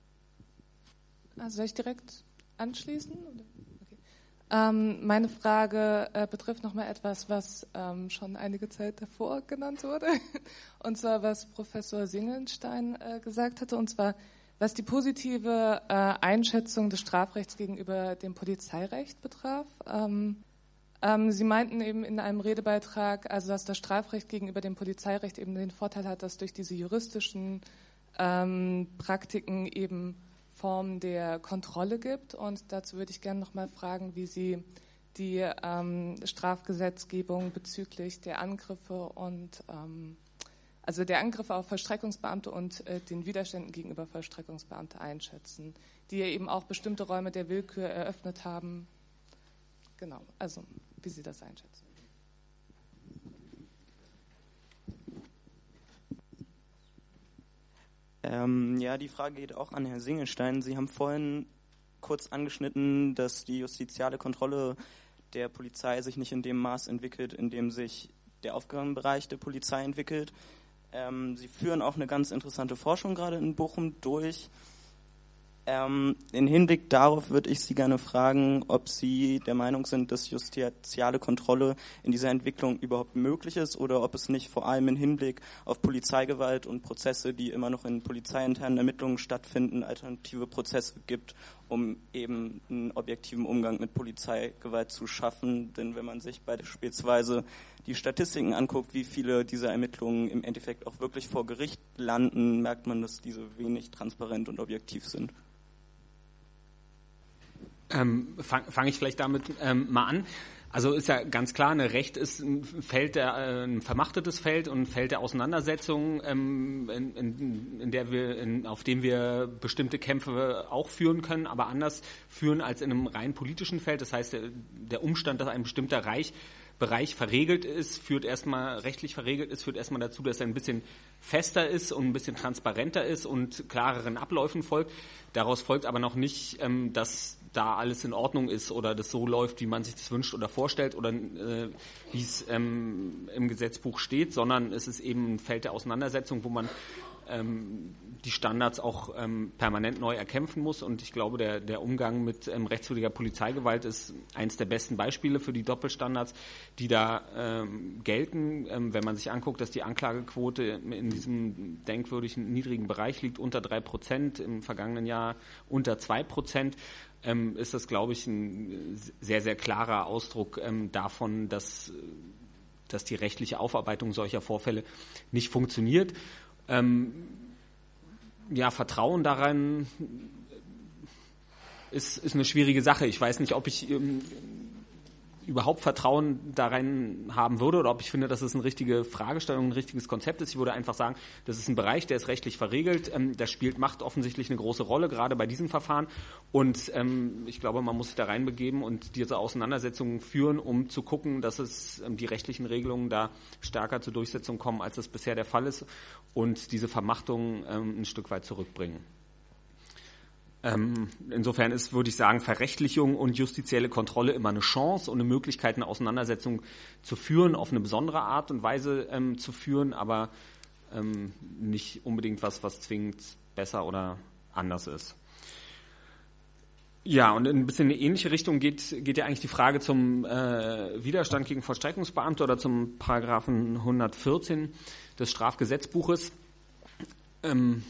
Also soll ich direkt anschließen? Okay. Ähm, meine Frage äh, betrifft nochmal etwas, was ähm, schon einige Zeit davor genannt wurde, und zwar was Professor Singelstein äh, gesagt hatte, und zwar was die positive äh, Einschätzung des Strafrechts gegenüber dem Polizeirecht betraf. Ähm, ähm, Sie meinten eben in einem Redebeitrag, also dass das Strafrecht gegenüber dem Polizeirecht eben den Vorteil hat, dass durch diese juristischen ähm, Praktiken eben Form der Kontrolle gibt, und dazu würde ich gerne noch mal fragen, wie Sie die ähm, Strafgesetzgebung bezüglich der Angriffe und ähm, also der Angriffe auf Vollstreckungsbeamte und äh, den Widerständen gegenüber Vollstreckungsbeamte einschätzen. die eben auch bestimmte Räume der Willkür eröffnet haben. Genau, also wie Sie das einschätzen. Ähm, ja, die Frage geht auch an Herrn Singelstein. Sie haben vorhin kurz angeschnitten, dass die justiziale Kontrolle der Polizei sich nicht in dem Maß entwickelt, in dem sich der Aufgabenbereich der Polizei entwickelt. Ähm, Sie führen auch eine ganz interessante Forschung gerade in Bochum durch. Ähm, in Hinblick darauf würde ich Sie gerne fragen, ob Sie der Meinung sind, dass justiziale Kontrolle in dieser Entwicklung überhaupt möglich ist oder ob es nicht vor allem im Hinblick auf Polizeigewalt und Prozesse, die immer noch in polizeiinternen Ermittlungen stattfinden, alternative Prozesse gibt, um eben einen objektiven Umgang mit Polizeigewalt zu schaffen. Denn wenn man sich beispielsweise die Statistiken anguckt, wie viele dieser Ermittlungen im Endeffekt auch wirklich vor Gericht landen, merkt man, dass diese wenig transparent und objektiv sind. Ähm, Fange fang ich vielleicht damit ähm, mal an. Also ist ja ganz klar, eine Recht ist ein Feld, der, äh, ein vermachtetes Feld und ein Feld der Auseinandersetzung, ähm, in, in, in der wir, in, auf dem wir bestimmte Kämpfe auch führen können, aber anders führen als in einem rein politischen Feld. Das heißt, der, der Umstand, dass ein bestimmter Reich Bereich verregelt ist, führt erstmal, rechtlich verregelt ist, führt erstmal dazu, dass er ein bisschen fester ist und ein bisschen transparenter ist und klareren Abläufen folgt. Daraus folgt aber noch nicht, ähm, dass da alles in Ordnung ist oder das so läuft, wie man sich das wünscht oder vorstellt oder äh, wie es ähm, im Gesetzbuch steht, sondern es ist eben ein Feld der Auseinandersetzung, wo man ähm, die Standards auch ähm, permanent neu erkämpfen muss. Und ich glaube, der, der Umgang mit ähm, rechtswidriger Polizeigewalt ist eines der besten Beispiele für die Doppelstandards, die da ähm, gelten. Ähm, wenn man sich anguckt, dass die Anklagequote in diesem denkwürdigen niedrigen Bereich liegt, unter drei Prozent, im vergangenen Jahr unter zwei Prozent, ähm, ist das, glaube ich, ein sehr, sehr klarer Ausdruck ähm, davon, dass, dass die rechtliche Aufarbeitung solcher Vorfälle nicht funktioniert. Ähm, ja, Vertrauen daran ist, ist eine schwierige Sache. Ich weiß nicht, ob ich ähm, überhaupt Vertrauen darin haben würde oder ob ich finde, dass es eine richtige Fragestellung, ein richtiges Konzept ist. Ich würde einfach sagen, das ist ein Bereich, der ist rechtlich verregelt. Ähm, da spielt Macht offensichtlich eine große Rolle, gerade bei diesem Verfahren. Und ähm, ich glaube, man muss sich da reinbegeben und diese Auseinandersetzungen führen, um zu gucken, dass es ähm, die rechtlichen Regelungen da stärker zur Durchsetzung kommen, als das bisher der Fall ist und diese Vermachtung ähm, ein Stück weit zurückbringen. Ähm, insofern ist, würde ich sagen, Verrechtlichung und justizielle Kontrolle immer eine Chance und eine Möglichkeit, eine Auseinandersetzung zu führen, auf eine besondere Art und Weise ähm, zu führen, aber ähm, nicht unbedingt was, was zwingend besser oder anders ist. Ja, und in ein bisschen eine ähnliche Richtung geht, geht ja eigentlich die Frage zum äh, Widerstand gegen Vollstreckungsbeamte oder zum Paragraphen hundertvierzehn des Strafgesetzbuches. Ähm,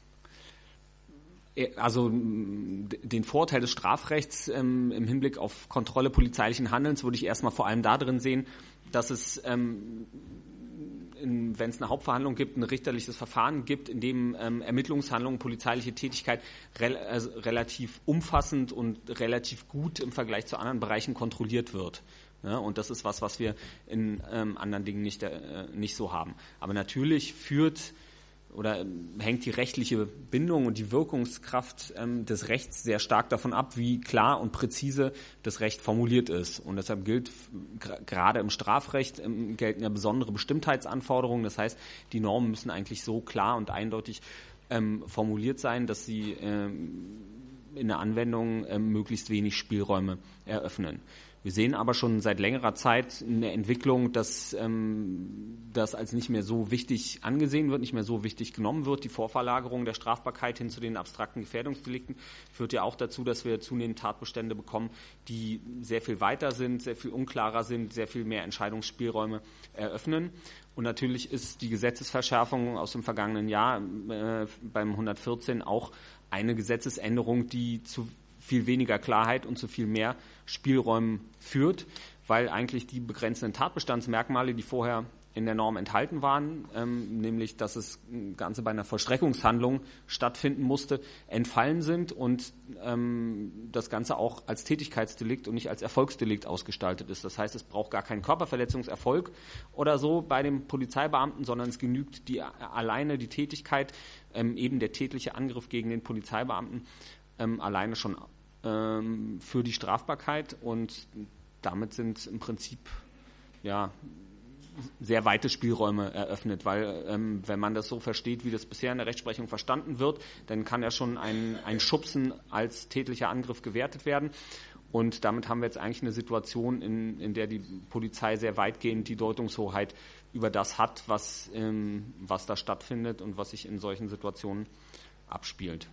Also den Vorteil des Strafrechts ähm, im Hinblick auf Kontrolle polizeilichen Handelns würde ich erstmal vor allem da drin sehen, dass es, ähm, wenn es eine Hauptverhandlung gibt, ein richterliches Verfahren gibt, in dem ähm, Ermittlungshandlungen, polizeiliche Tätigkeit re- also relativ umfassend und relativ gut im Vergleich zu anderen Bereichen kontrolliert wird. Ja, und das ist was, was wir in ähm, anderen Dingen nicht, äh, nicht so haben. Aber natürlich führt oder hängt die rechtliche Bindung und die Wirkungskraft ähm, des Rechts sehr stark davon ab, wie klar und präzise das Recht formuliert ist. Und deshalb gilt g- gerade im Strafrecht ähm, gelten ja besondere Bestimmtheitsanforderungen. Das heißt, die Normen müssen eigentlich so klar und eindeutig ähm, formuliert sein, dass sie ähm, in der Anwendung ähm, möglichst wenig Spielräume eröffnen. Wir sehen aber schon seit längerer Zeit eine Entwicklung, dass ähm, das als nicht mehr so wichtig angesehen wird, nicht mehr so wichtig genommen wird. Die Vorverlagerung der Strafbarkeit hin zu den abstrakten Gefährdungsdelikten führt ja auch dazu, dass wir zunehmend Tatbestände bekommen, die sehr viel weiter sind, sehr viel unklarer sind, sehr viel mehr Entscheidungsspielräume eröffnen. Und natürlich ist die Gesetzesverschärfung aus dem vergangenen Jahr äh, beim hundertvierzehn auch eine Gesetzesänderung, die zu viel weniger Klarheit und zu viel mehr Spielräumen führt, weil eigentlich die begrenzenden Tatbestandsmerkmale, die vorher in der Norm enthalten waren, ähm, nämlich dass das Ganze bei einer Vollstreckungshandlung stattfinden musste, entfallen sind und ähm, das Ganze auch als Tätigkeitsdelikt und nicht als Erfolgsdelikt ausgestaltet ist. Das heißt, es braucht gar keinen Körperverletzungserfolg oder so bei dem Polizeibeamten, sondern es genügt die alleine die Tätigkeit, ähm, eben der tätliche Angriff gegen den Polizeibeamten, ähm, alleine schon ähm, für die Strafbarkeit und damit sind im Prinzip ja sehr weite Spielräume eröffnet, weil ähm, wenn man das so versteht, wie das bisher in der Rechtsprechung verstanden wird, dann kann ja schon ein, ein Schubsen als tätlicher Angriff gewertet werden. Und damit haben wir jetzt eigentlich eine Situation, in, in der die Polizei sehr weitgehend die Deutungshoheit über das hat, was, ähm, was da stattfindet und was sich in solchen Situationen abspielt.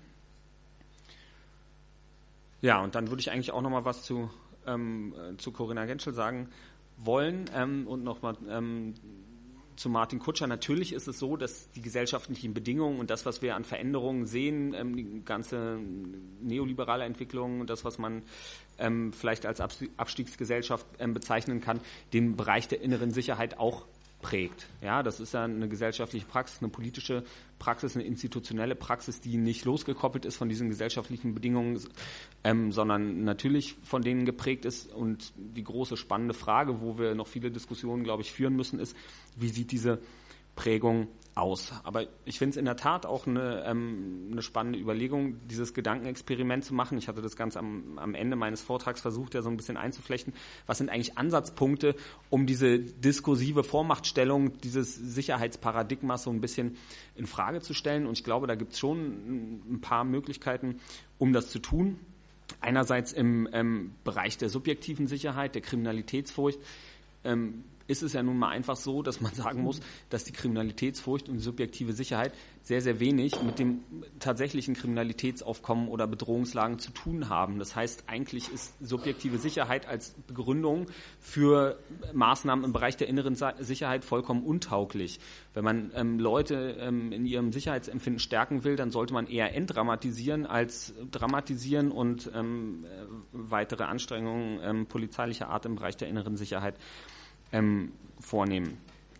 Ja, und dann würde ich eigentlich auch noch mal was zu, ähm, zu Corinna Gentschel sagen wollen ähm, und nochmal ähm, zu Martin Kutscher. Natürlich ist es so, dass die gesellschaftlichen Bedingungen und das, was wir an Veränderungen sehen, ähm, die ganze neoliberale Entwicklung, das, was man ähm, vielleicht als Abstiegsgesellschaft ähm, bezeichnen kann, den Bereich der inneren Sicherheit auch prägt. Ja, das ist ja eine gesellschaftliche Praxis, eine politische Praxis, eine institutionelle Praxis, die nicht losgekoppelt ist von diesen gesellschaftlichen Bedingungen, ähm, sondern natürlich von denen geprägt ist. Und die große spannende Frage, wo wir noch viele Diskussionen, glaube ich, führen müssen, ist, wie sieht diese Prägung aus? Aber ich finde es in der Tat auch eine, ähm, eine spannende Überlegung, dieses Gedankenexperiment zu machen. Ich hatte das ganz am, am Ende meines Vortrags versucht, ja so ein bisschen einzuflechten. Was sind eigentlich Ansatzpunkte, um diese diskursive Vormachtstellung dieses Sicherheitsparadigmas so ein bisschen in Frage zu stellen? Und ich glaube, da gibt es schon ein paar Möglichkeiten, um das zu tun. Einerseits im ähm, Bereich der subjektiven Sicherheit, der Kriminalitätsfurcht, ähm, ist es ja nun mal einfach so, dass man sagen muss, dass die Kriminalitätsfurcht und die subjektive Sicherheit sehr, sehr wenig mit dem tatsächlichen Kriminalitätsaufkommen oder Bedrohungslagen zu tun haben. Das heißt, eigentlich ist subjektive Sicherheit als Begründung für Maßnahmen im Bereich der inneren Sicherheit vollkommen untauglich. Wenn man ähm, Leute ähm, in ihrem Sicherheitsempfinden stärken will, dann sollte man eher entdramatisieren als dramatisieren und ähm, weitere Anstrengungen ähm, polizeilicher Art im Bereich der inneren Sicherheit Ähm, vornehmen.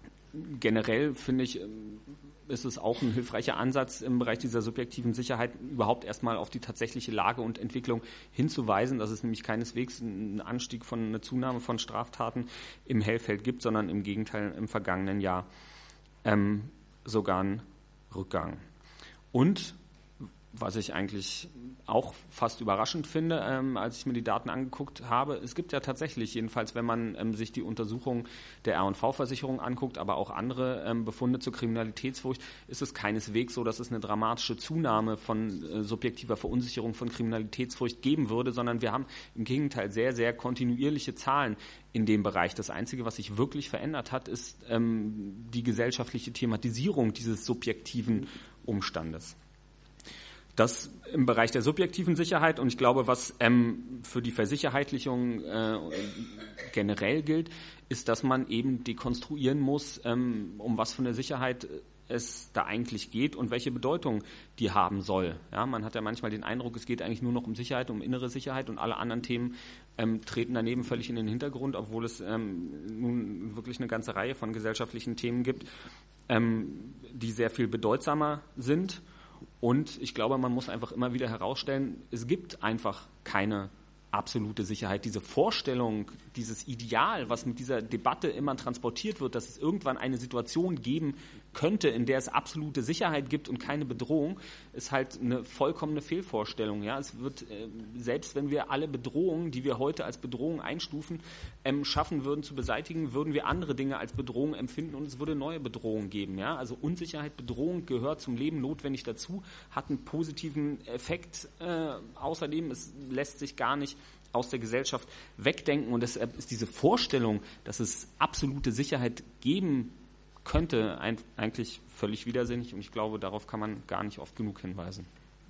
Generell finde ich, ähm, ist es auch ein hilfreicher Ansatz im Bereich dieser subjektiven Sicherheit, überhaupt erstmal auf die tatsächliche Lage und Entwicklung hinzuweisen, dass es nämlich keineswegs einen Anstieg von eine Zunahme von Straftaten im Hellfeld gibt, sondern im Gegenteil im vergangenen Jahr ähm, sogar einen Rückgang. Und was ich eigentlich auch fast überraschend finde, ähm, als ich mir die Daten angeguckt habe, es gibt ja tatsächlich, jedenfalls wenn man ähm, sich die Untersuchung der R und V-Versicherung anguckt, aber auch andere ähm, Befunde zur Kriminalitätsfurcht, ist es keineswegs so, dass es eine dramatische Zunahme von äh, subjektiver Verunsicherung von Kriminalitätsfurcht geben würde, sondern wir haben im Gegenteil sehr, sehr kontinuierliche Zahlen in dem Bereich. Das Einzige, was sich wirklich verändert hat, ist ähm, die gesellschaftliche Thematisierung dieses subjektiven Umstandes. Das im Bereich der subjektiven Sicherheit, und ich glaube, was ähm, für die Versicherheitlichung äh, generell gilt, ist, dass man eben dekonstruieren muss, ähm, um was für eine Sicherheit es da eigentlich geht und welche Bedeutung die haben soll. Ja, man hat ja manchmal den Eindruck, es geht eigentlich nur noch um Sicherheit, um innere Sicherheit und alle anderen Themen ähm, treten daneben völlig in den Hintergrund, obwohl es ähm, nun wirklich eine ganze Reihe von gesellschaftlichen Themen gibt, ähm, die sehr viel bedeutsamer sind. Und ich glaube, man muss einfach immer wieder herausstellen, es gibt einfach keine absolute Sicherheit. Diese Vorstellung, dieses Ideal, was mit dieser Debatte immer transportiert wird, dass es irgendwann eine Situation geben könnte, in der es absolute Sicherheit gibt und keine Bedrohung, ist halt eine vollkommene Fehlvorstellung. Ja, es wird, äh, selbst wenn wir alle Bedrohungen, die wir heute als Bedrohung einstufen, ähm, schaffen würden zu beseitigen, würden wir andere Dinge als Bedrohung empfinden und es würde neue Bedrohungen geben. Ja, also Unsicherheit, Bedrohung gehört zum Leben notwendig dazu, hat einen positiven Effekt. Äh, außerdem, es lässt sich gar nicht aus der Gesellschaft wegdenken und deshalb ist diese Vorstellung, dass es absolute Sicherheit geben könnte, ein, eigentlich völlig widersinnig und ich glaube, darauf kann man gar nicht oft genug hinweisen.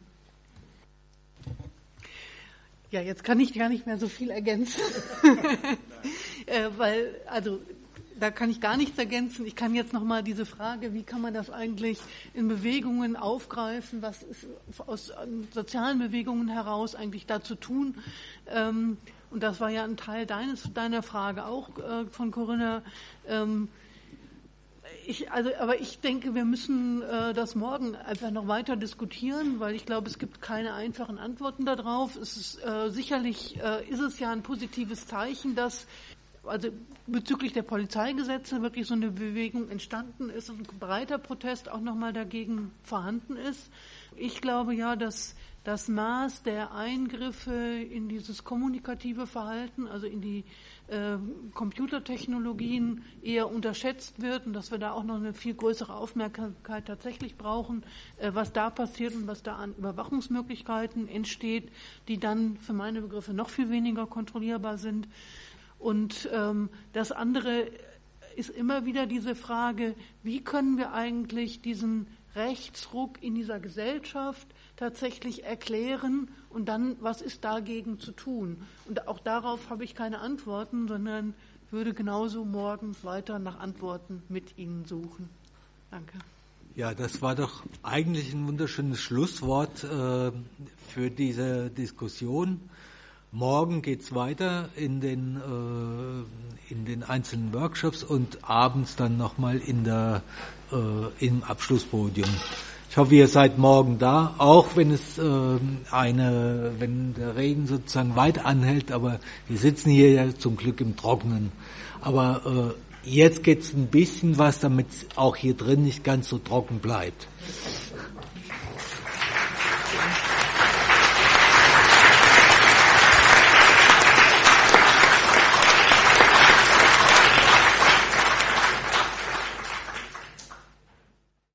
Ja, jetzt kann ich gar nicht mehr so viel ergänzen, äh, weil, also da kann ich gar nichts ergänzen. Ich kann jetzt nochmal diese Frage, wie kann man das eigentlich in Bewegungen aufgreifen, was ist aus sozialen Bewegungen heraus eigentlich da zu tun? Ähm, und das war ja ein Teil deines, deiner Frage auch äh, von Corinna. Ähm, Ich, also, aber ich denke, wir müssen äh, das morgen einfach noch weiter diskutieren, weil ich glaube, es gibt keine einfachen Antworten darauf. Es ist, äh, sicherlich äh, ist es ja ein positives Zeichen, dass also bezüglich der Polizeigesetze wirklich so eine Bewegung entstanden ist und ein breiter Protest auch nochmal dagegen vorhanden ist. Ich glaube ja, dass das Maß der Eingriffe in dieses kommunikative Verhalten, also in die äh, Computertechnologien, eher unterschätzt wird und dass wir da auch noch eine viel größere Aufmerksamkeit tatsächlich brauchen, äh, was da passiert und was da an Überwachungsmöglichkeiten entsteht, die dann für meine Begriffe noch viel weniger kontrollierbar sind. Und ähm, das andere ist immer wieder diese Frage, wie können wir eigentlich diesen Rechtsruck in dieser Gesellschaft tatsächlich erklären und dann, was ist dagegen zu tun? Und auch darauf habe ich keine Antworten, sondern würde genauso morgens weiter nach Antworten mit Ihnen suchen. Danke. Ja, das war doch eigentlich ein wunderschönes Schlusswort äh, für diese Diskussion. Morgen geht's weiter in den äh, in den einzelnen Workshops und abends dann nochmal in der äh, im Abschlusspodium. Ich hoffe, ihr seid morgen da, auch wenn es äh, eine, wenn der Regen sozusagen weit anhält, aber wir sitzen hier ja zum Glück im Trockenen. Aber äh, jetzt geht's ein bisschen was, damit auch hier drin nicht ganz so trocken bleibt.